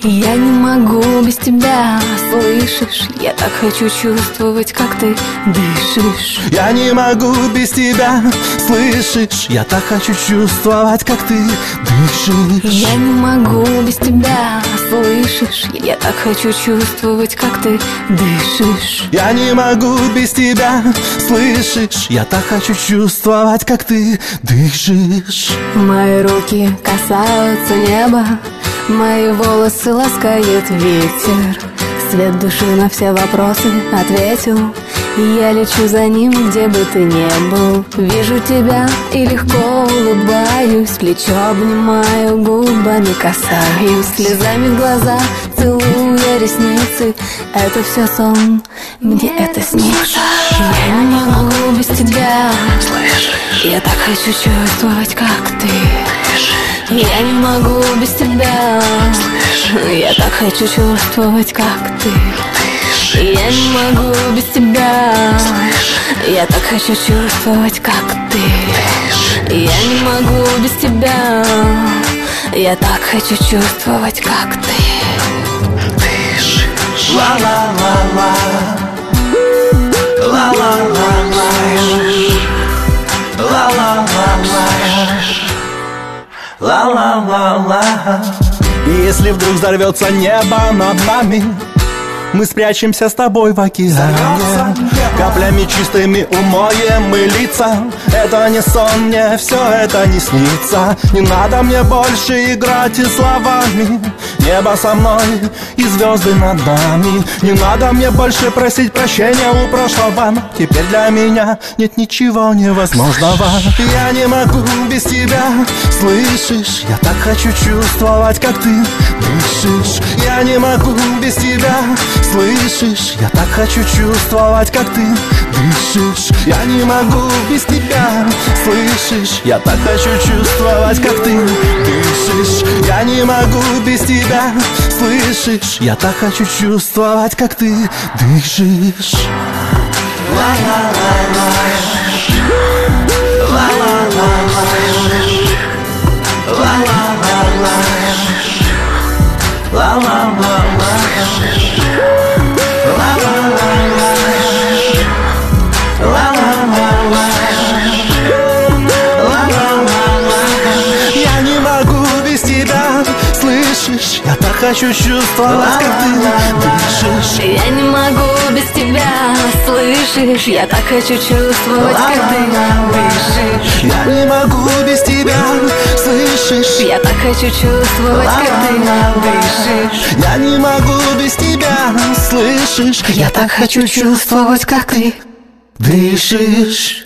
Я не могу без тебя, слышишь? Я так хочу чувствовать, как ты дышишь. Я не могу без тебя, слышишь? Я так хочу чувствовать, как ты дышишь. Я не могу без тебя, слышишь? Я так хочу чувствовать, как ты дышишь. Я не могу без тебя, слышишь? Я так хочу чувствовать, как ты дышишь. Мои руки касаются неба, мои волосы ласкает ветер. Свет души на все вопросы ответил, и я лечу за ним, где бы ты ни был. Вижу тебя и легко улыбаюсь, плечо обнимаю, губами касаюсь. Слезами в глаза целую я ресницы. Это все сон, мне это снится. Я не могу без тебя, я так хочу чувствовать, как ты. Я не могу без тебя, я так хочу чувствовать, как ты. Я не могу без тебя, я так хочу чувствовать, как ты. Я не могу без тебя, я так хочу чувствовать, как ты. Ла-ла-ла-ла, ла-ла-ла-ла, ла-ла-ла-ла, ла-ла-ла-ла. И если вдруг взорвется небо над нами, мы спрячемся с тобой в океане. Каплями чистыми умоем мы лица. Это не сон, мне все это не снится. Не надо мне больше играть и словами. Небо со мной и звезды над нами. Не надо мне больше просить прощения у прошлого. Теперь для меня нет ничего невозможного. Я не могу без тебя, слышишь? Я так хочу чувствовать, как ты дышишь. Я не могу без тебя, слышишь? Я так хочу чувствовать, как ты дышишь. Я не могу без тебя, слышишь? Я так хочу чувствовать, как ты дышишь. Я не могу без тебя, слышишь? Я так хочу чувствовать, как ты дышишь. Ла-ла-ла-ла, ла-ла-ла-ла, ла-ла-ла-ла, ла-ла-ла-ла. Я не могу без тебя, слышишь? Я так хочу чувствовать, как ты дышишь. Я не могу без тебя, слышишь? Я так хочу чувствовать, как ты дышишь. Я не могу без тебя, слышишь? Я так хочу чувствовать, как ты дышишь. Я не могу без тебя, слышишь? Я так хочу чувствовать, как ты дышишь.